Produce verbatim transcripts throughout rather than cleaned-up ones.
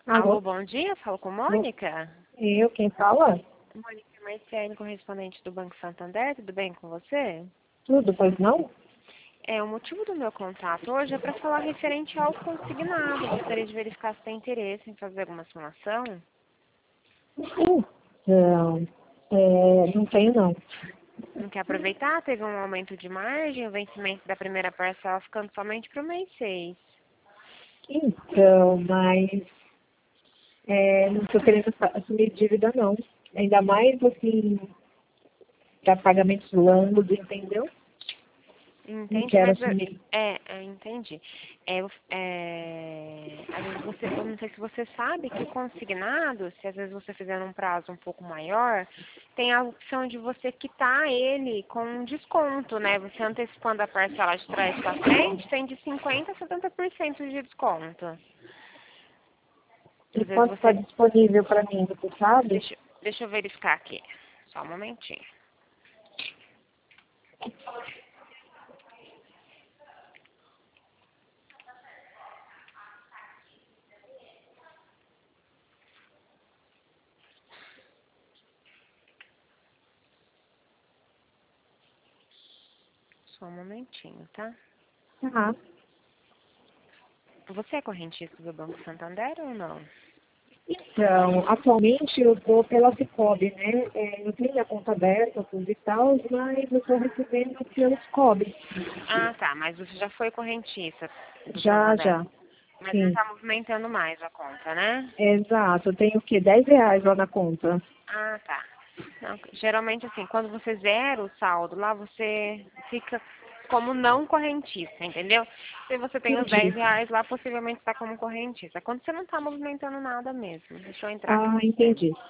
Alô, Alô? bom dia. Falo com Bom, Mônica. eu, quem fala? Mônica Marciane, correspondente do Banco Santander. Tudo bem com você? Tudo, pois não? É, o motivo do meu contato hoje é para falar referente ao consignado. Gostaria de verificar se tem interesse em fazer alguma simulação. Sim. Não, é, não tenho, não. Não quer aproveitar? Teve um aumento de margem, o vencimento da primeira parcela ficando somente para o mês seis. Então, mas é, não estou querendo fa- assumir dívida, não. Ainda mais, assim, para pagamentos longos, entendeu? Não Entendi, quero mas é, assumir. é, é, entendi. É, eu- é, às vezes você, eu não sei se você sabe que o consignado, se às vezes você fizer num prazo um pouco maior, tem a opção de você quitar ele com um desconto, né? Você antecipando a parcela de trás para frente, tem de cinquenta a setenta por cento de desconto. E Às vezes quanto está você, disponível para mim, você sabe? deixa, deixa eu verificar aqui, só um momentinho. Só um momentinho, tá? Aham. Você é correntista do Banco Santander ou não? Então, atualmente eu estou pela Cicobi, né? É, eu tenho a conta aberta, tudo e tal, mas eu estou recebendo pelo Cicobi. Ah, tá, mas você já foi correntista do Já, Santander. já. Mas não Sim. está movimentando mais a conta, né? Exato. Eu tenho o quê? dez reais lá na conta. Ah, tá. Não, geralmente, assim, quando você zera o saldo lá, você fica como não correntista, entendeu? Se você tem os dez Entendi. reais lá, possivelmente está como correntista. Quando você não está movimentando nada mesmo. Deixa eu entrar aqui Ah, no sistema. entendi.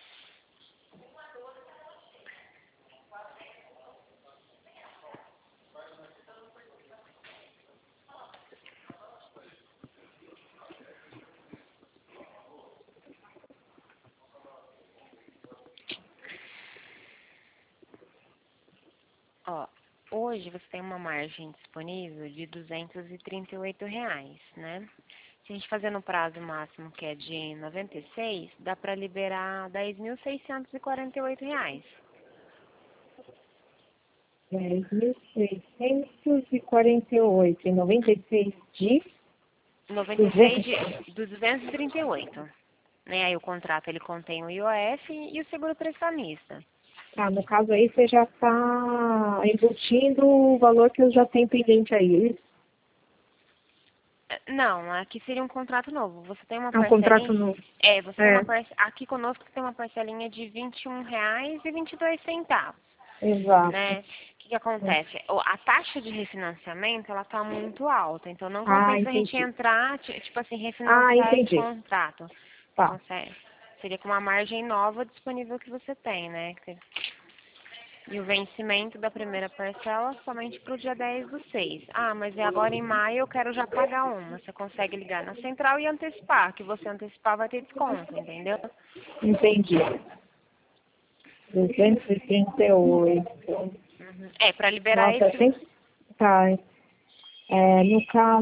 Ó, hoje você tem uma margem disponível de duzentos e trinta e oito reais, né? Se a gente fazer no prazo máximo, que é de noventa e seis, dá para liberar dez mil seiscentos e quarenta e oito reais. dez mil seiscentos e quarenta e oito e noventa e seis de noventa e seis duzentos. de, dos duzentos e trinta e oito. Né? Aí o contrato ele contém o I O F e o seguro prestamista. Ah, no caso aí você já está embutindo o valor que eu já tenho pendente aí. Eh, Não, aqui seria um contrato novo. Você tem uma É um contrato parcelinha. novo. É, você tem É, uma parce... aqui conosco você tem uma parcelinha de vinte e um reais e vinte e dois centavos. exato. Né? O que, que acontece? O- A taxa de refinanciamento ela está muito alta, então não Ah, compensa a gente entendi. entrar, ti- tipo assim, Ah, refinanciar esse entendi. contrato. Você Tá. consegue? Seria com uma margem nova disponível que você tem, né? E o vencimento da primeira parcela somente para o dia dez do seis. Ah, mas é agora em maio eu quero já pagar uma. Você consegue ligar na central e antecipar. Que você antecipar vai ter desconto, entendeu? Entendi. duzentos e trinta e oito. Uhum. É, para liberar Nossa, esse. sempre tá. É, no caso,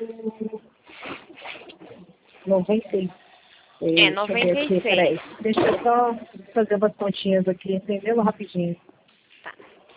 noventa e É, seis. Deixa eu ver noventa e aqui, seis. peraí. Deixa eu só fazer umas pontinhas aqui, entendeu? Rapidinho. Tá.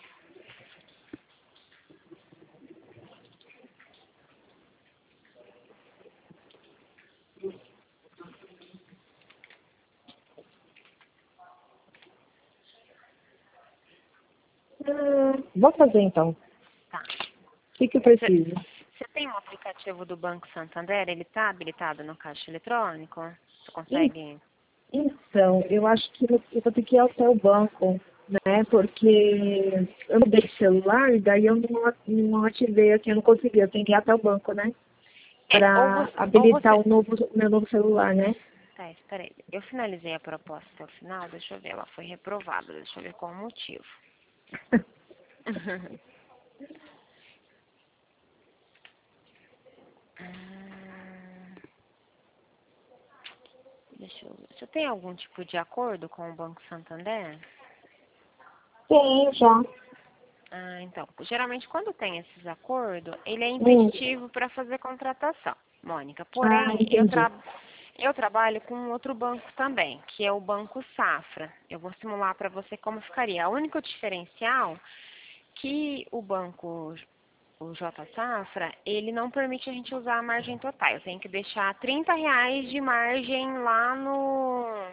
Ah, vou fazer então. Tá. O que, que eu Você preciso? você tem um aplicativo do Banco Santander? Ele está habilitado no caixa eletrônico? Você En- consegue? Então, eu acho que eu eu vou ter que ir até o banco, né? Porque eu mudei de celular e daí eu não, a- não ativei aqui, eu não consegui. Eu tenho que ir até o banco, né? É, ou Para você, ou habilitar você. o novo, meu novo celular, né? Tá, espera aí. Eu finalizei a proposta até o final, deixa eu ver. Ela foi reprovada, deixa eu ver qual o motivo. Hum, deixa eu ver. Você tem algum tipo de acordo com o Banco Santander? Tenho já. Ah, então. Geralmente, quando tem esses acordos, ele é Hum. impeditivo para fazer contratação, Mônica. Ah, Porém, eu, entendi. tra Eu trabalho com um outro banco também, que é o Banco Safra. Eu vou simular para você como ficaria. O único diferencial que o banco, o J Safra, ele não permite a gente usar a margem total. Eu tenho que deixar trinta reais de margem lá no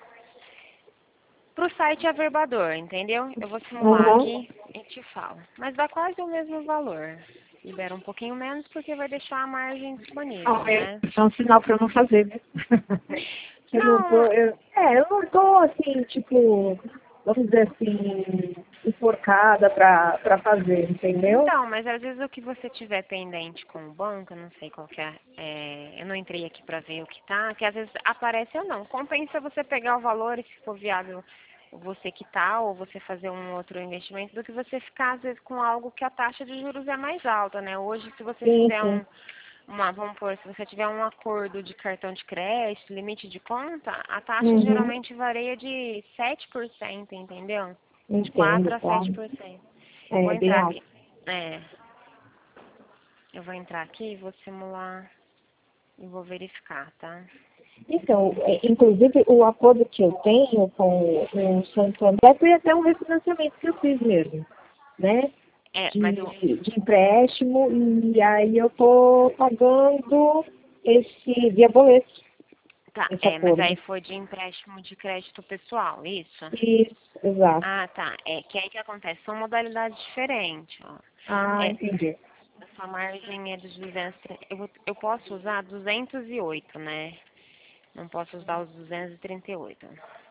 pro site averbador, entendeu? Eu vou simular Uhum. aqui e te falo. Mas dá quase o mesmo valor. Libera um pouquinho menos porque vai deixar a margem disponível, Ah, é, né? isso é um sinal para eu não fazer, né? Eu não tô, Não, eu, é, eu não tô assim, tipo, vamos dizer assim, enforcada pra, pra fazer, entendeu? então, mas às vezes o que você tiver pendente com o banco, eu não sei qual que é, é, eu não entrei aqui para ver o que tá, que às vezes aparece ou não. Compensa você pegar o valor e se for viável você quitar ou você fazer um outro investimento do que você ficar às vezes com algo que a taxa de juros é mais alta, né? Hoje, se você Sim, fizer sim, um, uma, vamos por, se você tiver um acordo de cartão de crédito, limite de conta, a taxa uhum, geralmente varia de sete por cento, entendeu? De entendo, quatro a tá? sete por cento. Eu vou É bem entrar alto. aqui. É, eu vou entrar aqui e vou simular e vou verificar, tá? Então, é, inclusive o acordo que eu tenho com o Santander foi até um refinanciamento que eu fiz mesmo, né? É, De, mas o. de empréstimo, e aí eu tô pagando esse via boleto, Tá, esse é, mas aí acordo. foi de empréstimo de crédito pessoal, isso? Isso, exato. Ah, tá. É que aí que acontece, são modalidades diferentes, ó. Ah, É, entendi. a sua margem é dos duzentos, eu, vou- eu posso usar duzentos e oito, né? Não posso usar os duzentos e trinta e oito.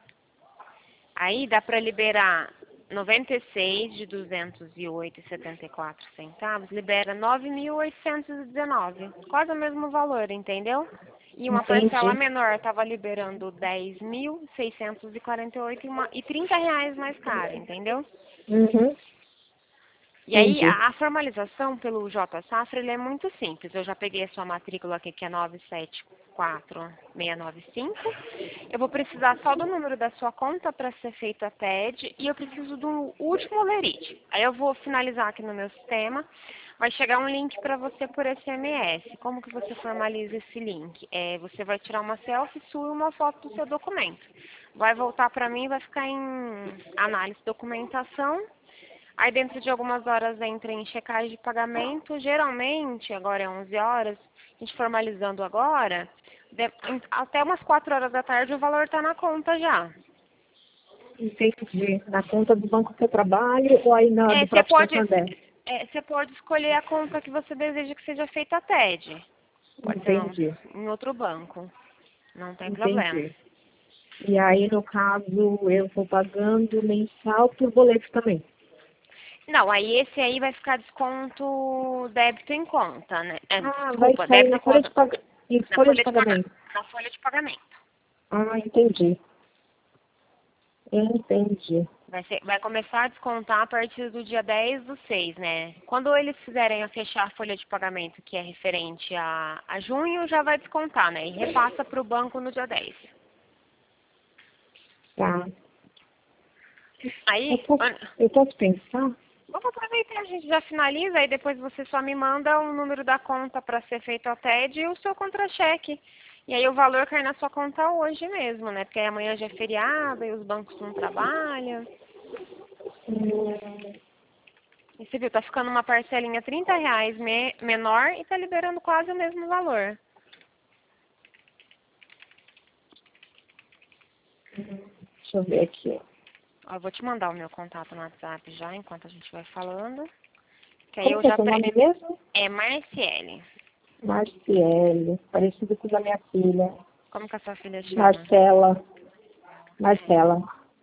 Aí dá para liberar noventa e seis de duzentos e oito e setenta e quatro centavos, libera nove mil oitocentos e dezenove, quase o mesmo valor, entendeu? E uma parcela Entendi. menor estava liberando dez mil seiscentos e quarenta e oito e, uma, e trinta reais mais caro, entendeu? Uhum, E aí, entendi. a, a formalização pelo J Safra, ele é muito simples. Eu já peguei a sua matrícula aqui, que é nove sete quatro seis nove cinco. Eu vou precisar só do número da sua conta para ser feito a T E D e eu preciso do último lerite. Aí eu vou finalizar aqui no meu sistema. Vai chegar um link para você por S M S. Como que você formaliza esse link? É, você vai tirar uma selfie sua e uma foto do seu documento. Vai voltar para mim, vai ficar em análise de documentação. Aí dentro de algumas horas entra em checagem de pagamento. Geralmente, agora é onze horas, a gente formalizando agora, de- em- até umas quatro horas da tarde o valor está na conta já. Entendi. Na conta do banco que eu trabalho ou aí na É, do você próprio pode, Santander? é, você pode escolher a conta que você deseja que seja feita a T E D. Pode ser um- Entendi. em outro banco. Não tem problema. Entendi. E aí, no caso, eu vou pagando mensal por boleto também. Não, aí esse aí vai ficar desconto débito em conta, né? É, Ah, vai desculpa, sair débito na em folha de, conta. pag... em Na folha de folha de, paga, pagamento. na folha de pagamento. Ah, entendi. Entendi. Vai, ser, vai começar a descontar a partir do dia dez do seis, né? Quando eles fizerem a fechar a folha de pagamento, que é referente a, a junho, já vai descontar, né? E repassa para o banco no dia dez. Tá. Eu Aí, posso, an- eu posso pensar? vamos aproveitar, a gente já finaliza, aí depois você só me manda o número da conta para ser feito a T E D e o seu contra-cheque. E aí o valor cai na sua conta hoje mesmo, né? Porque aí amanhã já é feriado e os bancos não trabalham. Hum, E você viu, tá ficando uma parcelinha trinta reais me- menor e tá liberando quase o mesmo valor. deixa eu ver aqui. Ó, eu vou te mandar o meu contato no WhatsApp já, enquanto a gente vai falando. Que aí Como eu que é já... seu Pre... nome mesmo? É Marciele. Marciele. Parecido com o da minha filha. Como que a sua filha chama? Marcela. Marcela.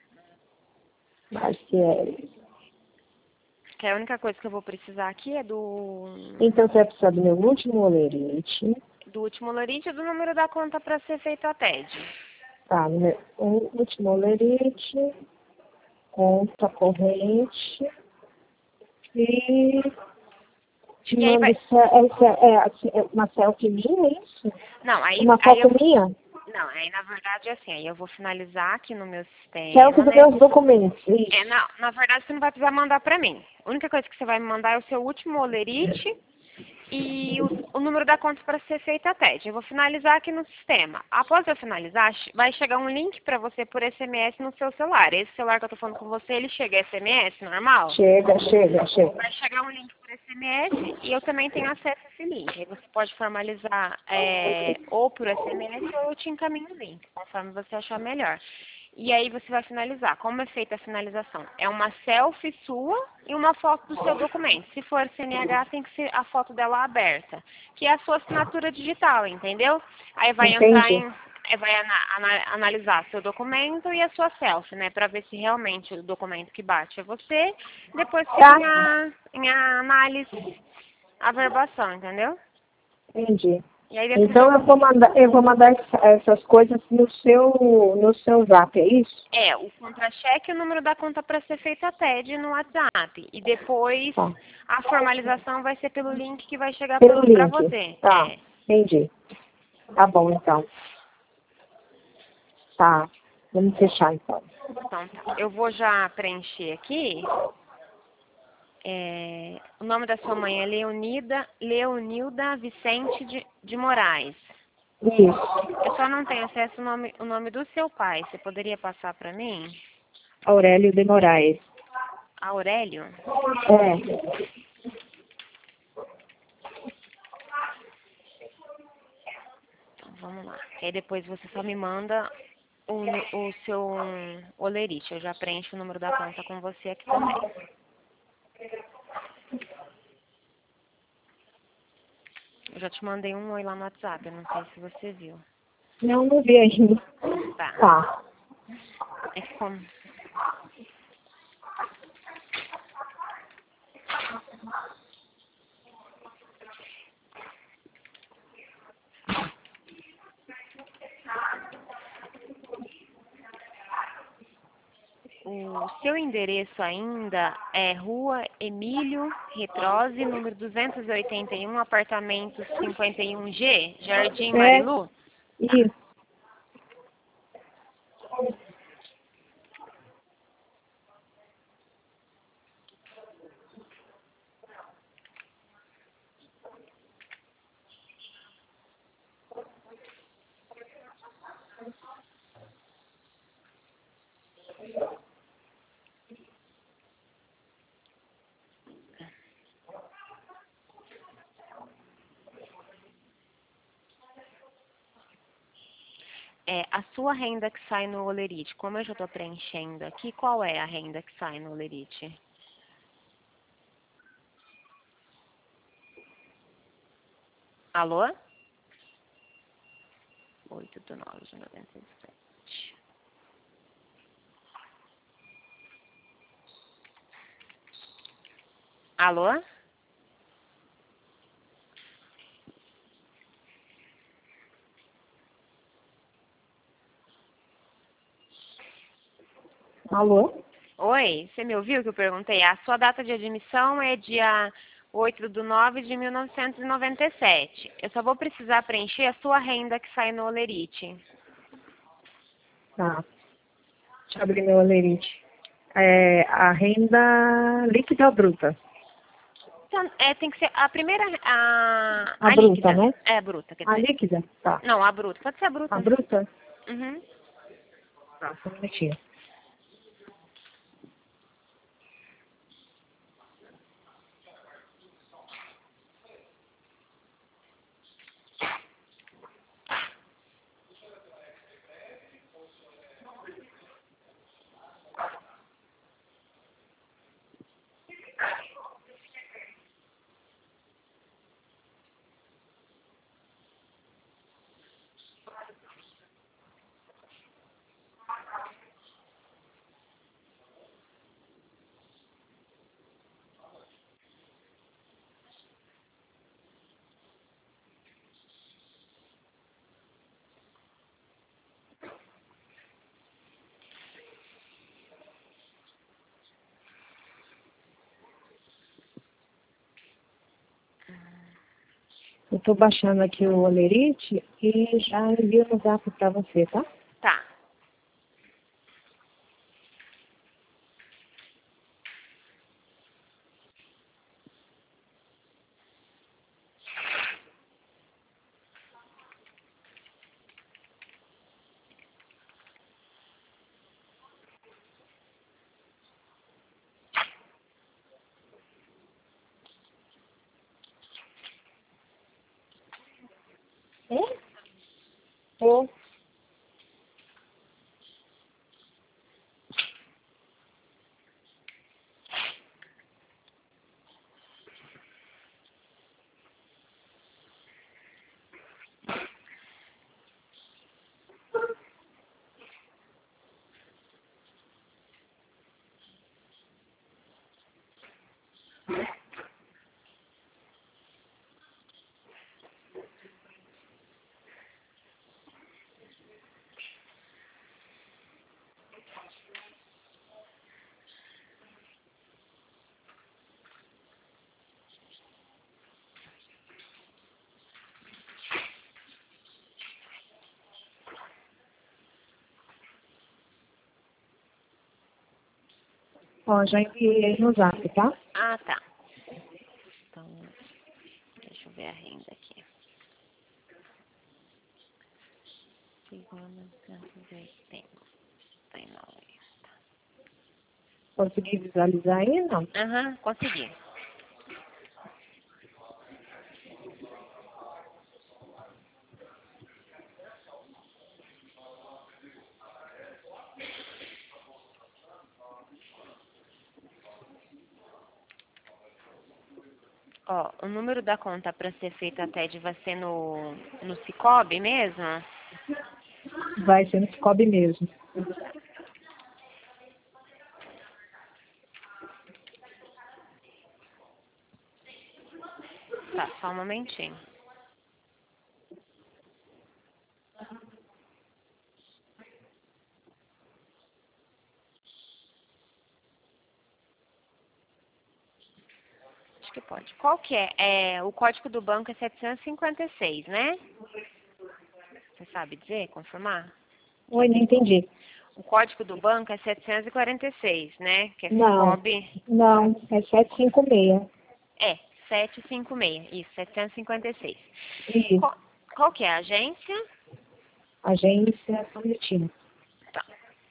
Marciele. Que a única coisa que eu vou precisar aqui é do... Então, você vai precisar do meu último olerite. Do último lorite e do número da conta para ser feito a T E D. Tá, no meu último olerite. Conta corrente. E te E aí mando vai... essa, essa, é, assim, é uma selfie minha, é isso? Não, aí, Uma aí foto eu... minha? Não, aí na verdade é assim, aí eu vou finalizar aqui no meu Selfie sistema, dos né? meus documentos, É, isso. não, na verdade você não vai precisar mandar pra mim. A única coisa que você vai me mandar é o seu último olerite e o, o número da conta para ser feita a T E D. Eu vou finalizar aqui no sistema. Após eu finalizar, vai chegar um link para você por S M S no seu celular. Esse celular que eu estou falando com você, ele chega S M S normal? Chega, chega, chega. Vai chegar um link por S M S e eu também tenho acesso a esse link. Aí você pode formalizar é, ou por S M S ou eu te encaminho o link, conforme você achar melhor. E aí você vai finalizar. Como é feita a finalização? É uma selfie sua e uma foto do seu documento. Se for C N H, tem que ser a foto dela aberta, que é a sua assinatura digital, entendeu? Aí vai Entendi. entrar em... é, vai ana, ana, analisar seu documento e a sua selfie, né? Para ver se realmente o documento que bate é você. Depois fica Tá. em, a, em a análise, a verbação, entendeu? Entendi. E aí dentro Então do, eu vou mandar, eu vou mandar essa- essas coisas no seu, no seu zap, é isso? é, o contra-cheque e o número da conta para ser feita a T E D no WhatsApp. E depois Tá. a formalização vai ser pelo link que vai chegar Pelo para link. você. Tá. É. Entendi. Tá bom, então. Tá. Vamos fechar, então. Então tá. Eu vou já preencher aqui. É, o nome da sua mãe é Leonida, Leonilda Vicente de, de Moraes. Isso. Eu só não tenho acesso ao nome, o nome do seu pai. Você poderia passar para mim? Aurélio de Moraes. Aurélio? É. Então vamos lá. Aí depois você só me manda o, o seu olerite. Eu já preencho o número da conta com você aqui também. Eu já te mandei um oi lá no WhatsApp. Eu não sei se você viu. Não, não vi ainda. Tá. Tá. É que como... O seu endereço ainda é Rua Emílio Retrose, número duzentos e oitenta e um, apartamento cinquenta e um G, Jardim É. Marilu? Tá. Isso. É, a sua renda que sai no Olerite, como eu já estou preenchendo aqui, qual é a renda que sai no Olerite? Alô? oito do nove de noventa e sete. Alô? Alô? Oi, você me ouviu que eu perguntei? A sua data de admissão é dia oito de nove de mil novecentos e noventa e sete. Eu só vou precisar preencher a sua renda que sai no Olerite. Tá. Deixa eu abrir meu olerite. É, a renda líquida ou bruta? Então, é, tem que ser a primeira, a, A a bruta, líquida. né? É, a bruta, quer A dizer. líquida? Tá. Não, a bruta. Pode ser a A bruta. bruta? Uhum. Tá, só um minutinho. Eu tô baixando aqui o olerite e já envio no zap pra você, tá? Tá. Ó, já enviei aí no zap, tá? Ah, tá. Então, deixa eu ver a renda aqui. Segundo, cento e oitenta e nove. Consegui visualizar aí, não? Aham, consegui. Ó, o número da conta para ser feita a T E D vai ser no, no Cicobi mesmo? Vai ser no Cicobi mesmo. Tá, só um momentinho. Acho que pode. Qual que é? É, o código do banco é setecentos e cinquenta e seis, né? Você sabe dizer, confirmar? Oi, não entendi. O código do banco é setecentos e quarenta e seis, né? Que é Não, Cicobi. não, é setecentos e cinquenta e seis. É, setecentos e cinquenta e seis. Isso, setecentos e cinquenta e seis. Isso, Qual, qual que é a agência? agência São Justino. Tá.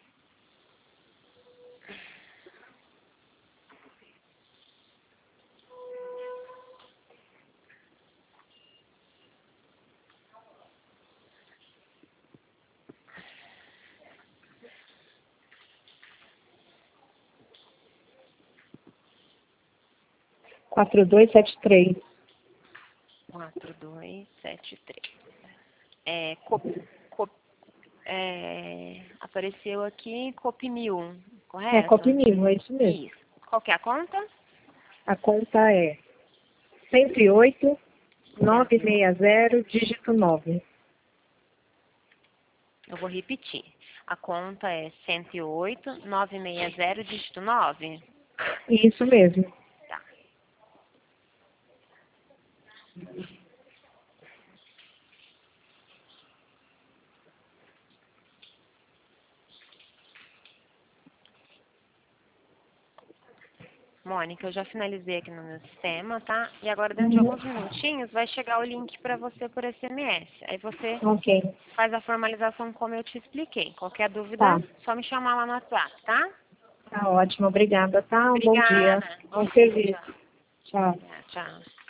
quatro dois sete três. quatro dois sete três. É, cop, cop, é, apareceu aqui Copimil, É, correto? Copimil, é isso mesmo. Isso. Qual que é a conta? A conta é cento e oito, cento e novecentos e oito. sessenta, dígito nove. Eu vou repetir. A conta é cento e oito, novecentos e sessenta, dígito nove. Isso mesmo. Tá. Mônica, eu já finalizei aqui no meu sistema, tá? E agora, dentro de Uhum. alguns minutinhos, vai chegar o link para você por S M S. Aí você Ok, faz a formalização como eu te expliquei. Qualquer dúvida, tá. só me chamar lá no WhatsApp, tá? Tá ótimo, obrigada, tá? Um bom dia. Obrigada. Bom Bom dia. serviço. Tchau. Tchau. Tchau.